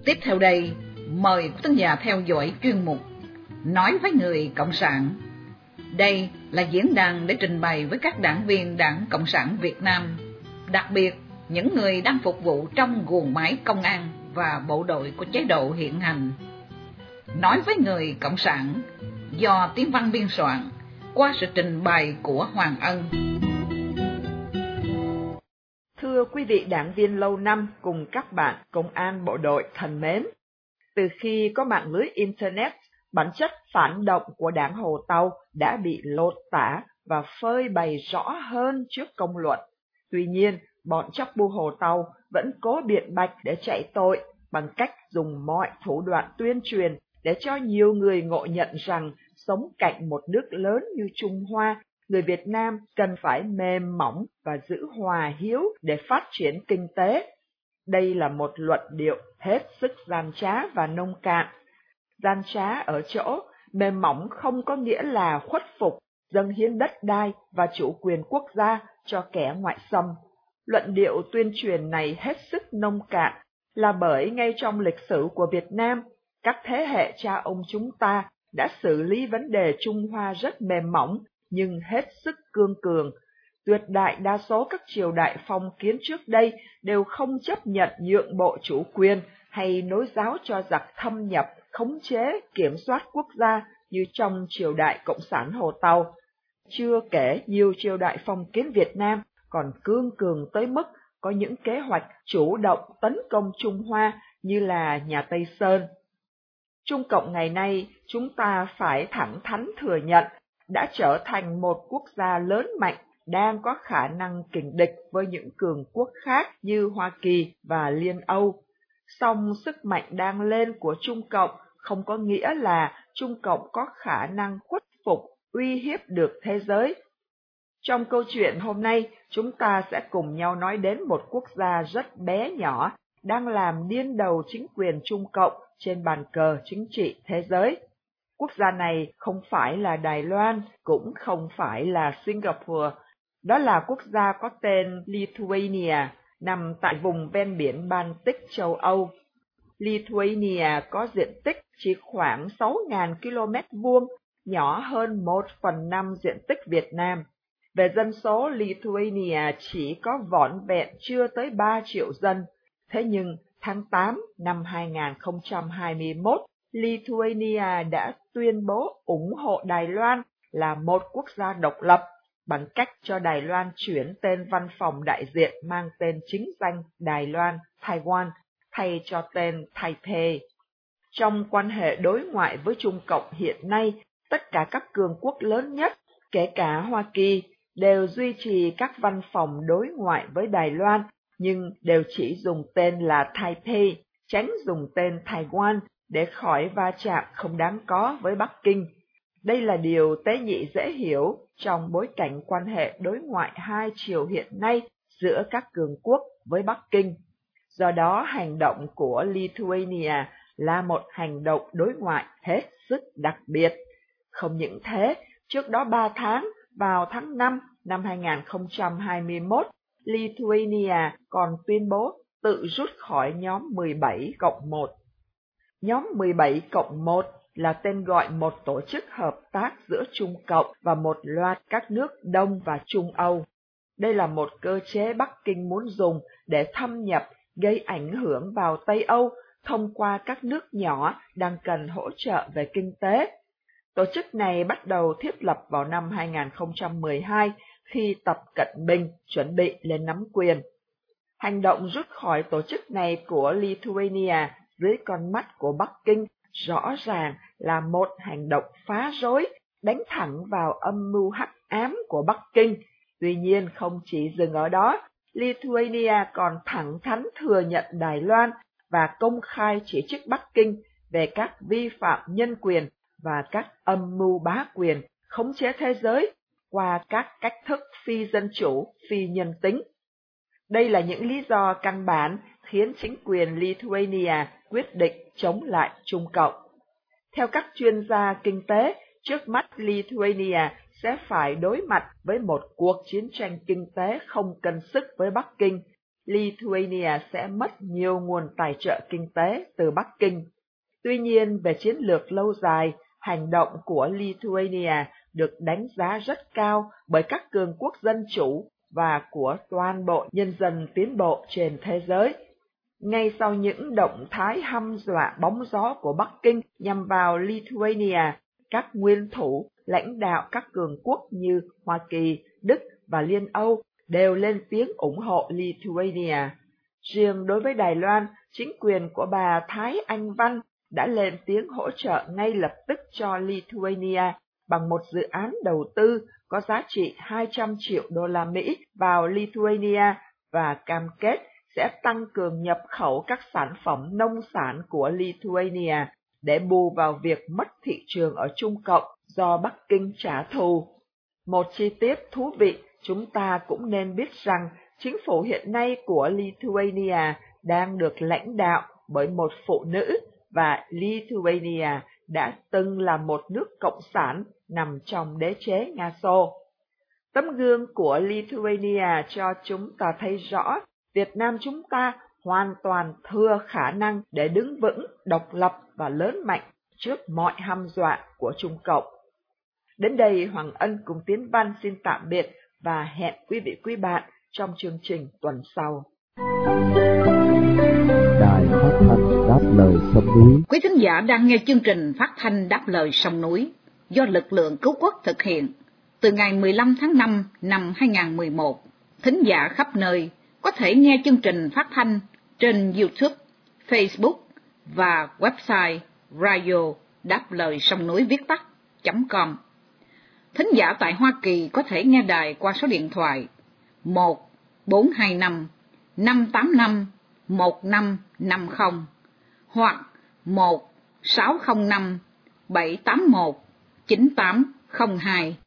Tiếp theo đây, mời quý khán giả theo dõi chuyên mục Nói với người Cộng sản. Đây là diễn đàn để trình bày với các đảng viên Đảng Cộng sản Việt Nam, đặc biệt những người đang phục vụ trong guồng máy công an và bộ đội của chế độ hiện hành. Nói với người Cộng sản do Tiến Văn biên soạn qua sự trình bày của Hoàng Ân. Thưa quý vị đảng viên lâu năm cùng các bạn công an bộ đội thân mến, từ khi có mạng lưới Internet, bản chất phản động của đảng Hồ Tàu đã bị lột tả và phơi bày rõ hơn trước công luận. Tuy nhiên, bọn chóc bu Hồ Tàu vẫn cố biện bạch để chạy tội bằng cách dùng mọi thủ đoạn tuyên truyền để cho nhiều người ngộ nhận rằng sống cạnh một nước lớn như Trung Hoa, người Việt Nam cần phải mềm mỏng và giữ hòa hiếu để phát triển kinh tế. Đây là một luận điệu hết sức gian trá và nông cạn. Gian trá ở chỗ, mềm mỏng không có nghĩa là khuất phục, dâng hiến đất đai và chủ quyền quốc gia cho kẻ ngoại xâm. Luận điệu tuyên truyền này hết sức nông cạn là bởi ngay trong lịch sử của Việt Nam, các thế hệ cha ông chúng ta đã xử lý vấn đề Trung Hoa rất mềm mỏng nhưng hết sức cương cường. Tuyệt đại đa số các triều đại phong kiến trước đây đều không chấp nhận nhượng bộ chủ quyền hay nối giáo cho giặc thâm nhập, khống chế, kiểm soát quốc gia như trong triều đại Cộng sản Hồ Tàu. Chưa kể nhiều triều đại phong kiến Việt Nam còn cương cường tới mức có những kế hoạch chủ động tấn công Trung Hoa như là nhà Tây Sơn. Trung Cộng ngày nay chúng ta phải thẳng thắn thừa nhận đã trở thành một quốc gia lớn mạnh đang có khả năng kình địch với những cường quốc khác như Hoa Kỳ và Liên Âu. Song sức mạnh đang lên của Trung Cộng không có nghĩa là Trung Cộng có khả năng khuất phục, uy hiếp được thế giới. Trong câu chuyện hôm nay, chúng ta sẽ cùng nhau nói đến một quốc gia rất bé nhỏ đang làm điên đầu chính quyền Trung Cộng trên bàn cờ chính trị thế giới. Quốc gia này không phải là Đài Loan, cũng không phải là Singapore. Đó là quốc gia có tên Lithuania, nằm tại vùng ven biển Baltic châu Âu. Lithuania có diện tích chỉ khoảng 6.000 km2, nhỏ hơn 1/5 diện tích Việt Nam. Về dân số, Lithuania chỉ có vỏn vẹn chưa tới 3 triệu dân. Thế nhưng, tháng 8 năm 2021, Lithuania đã tuyên bố ủng hộ Đài Loan là một quốc gia độc lập, bằng cách cho Đài Loan chuyển tên văn phòng đại diện mang tên chính danh Đài Loan, Taiwan, thay cho tên Taipei. Trong quan hệ đối ngoại với Trung Cộng hiện nay, tất cả các cường quốc lớn nhất, kể cả Hoa Kỳ, đều duy trì các văn phòng đối ngoại với Đài Loan, nhưng đều chỉ dùng tên là Taipei, tránh dùng tên Taiwan để khỏi va chạm không đáng có với Bắc Kinh. Đây là điều tế nhị dễ hiểu trong bối cảnh quan hệ đối ngoại hai chiều hiện nay giữa các cường quốc với Bắc Kinh. Do đó, hành động của Lithuania là một hành động đối ngoại hết sức đặc biệt. Không những thế, trước đó 3 tháng, vào tháng 5 năm 2021, Lithuania còn tuyên bố tự rút khỏi nhóm 17+1. Nhóm 17+1 là tên gọi một tổ chức hợp tác giữa Trung Cộng và một loạt các nước Đông và Trung Âu. Đây là một cơ chế Bắc Kinh muốn dùng để thâm nhập, gây ảnh hưởng vào Tây Âu thông qua các nước nhỏ đang cần hỗ trợ về kinh tế. Tổ chức này bắt đầu thiết lập vào năm 2012 khi Tập Cận Bình chuẩn bị lên nắm quyền. Hành động rút khỏi tổ chức này của Lithuania dưới con mắt của Bắc Kinh rõ ràng là một hành động phá rối, đánh thẳng vào âm mưu hắc ám của Bắc Kinh. Tuy nhiên không chỉ dừng ở đó, Lithuania còn thẳng thắn thừa nhận Đài Loan và công khai chỉ trích Bắc Kinh về các vi phạm nhân quyền và các âm mưu bá quyền, khống chế thế giới qua các cách thức phi dân chủ, phi nhân tính. Đây là những lý do căn bản khiến chính quyền Lithuania quyết định chống lại Trung Cộng. Theo các chuyên gia kinh tế, trước mắt Lithuania sẽ phải đối mặt với một cuộc chiến tranh kinh tế không cân sức với Bắc Kinh. Lithuania sẽ mất nhiều nguồn tài trợ kinh tế từ Bắc Kinh. Tuy nhiên, về chiến lược lâu dài, hành động của Lithuania được đánh giá rất cao bởi các cường quốc dân chủ và của toàn bộ nhân dân tiến bộ trên thế giới. Ngay sau những động thái hăm dọa bóng gió của Bắc Kinh nhằm vào Lithuania, các nguyên thủ, lãnh đạo các cường quốc như Hoa Kỳ, Đức và Liên Âu đều lên tiếng ủng hộ Lithuania. Riêng đối với Đài Loan, chính quyền của bà Thái Anh Văn đã lên tiếng hỗ trợ ngay lập tức cho Lithuania bằng một dự án đầu tư có giá trị 200 triệu đô la Mỹ vào Lithuania và cam kết sẽ tăng cường nhập khẩu các sản phẩm nông sản của Lithuania để bù vào việc mất thị trường ở Trung Cộng do Bắc Kinh trả thù. Một chi tiết thú vị chúng ta cũng nên biết rằng chính phủ hiện nay của Lithuania đang được lãnh đạo bởi một phụ nữ và Lithuania đã từng là một nước cộng sản nằm trong đế chế Nga Xô. Tấm gương của Lithuania cho chúng ta thấy rõ Việt Nam chúng ta hoàn toàn thừa khả năng để đứng vững, độc lập và lớn mạnh trước mọi hăm dọa của Trung Cộng. Đến đây Hoàng Ân cùng Tiến Văn xin tạm biệt và hẹn quý vị quý bạn trong chương trình tuần sau. Đài Phát thanh Đáp Lời Sông Núi. Quý thính giả đang nghe chương trình Phát thanh Đáp Lời Sông Núi do lực lượng cứu quốc thực hiện từ ngày 15 tháng 5 năm 2011. Thính giả khắp nơi có thể nghe chương trình phát thanh trên YouTube, Facebook và website radio đáp lời sông núi viết tắt.com. Thính giả tại Hoa Kỳ có thể nghe đài qua số điện thoại 1-425-585-1550 hoặc 1-605-781-9802.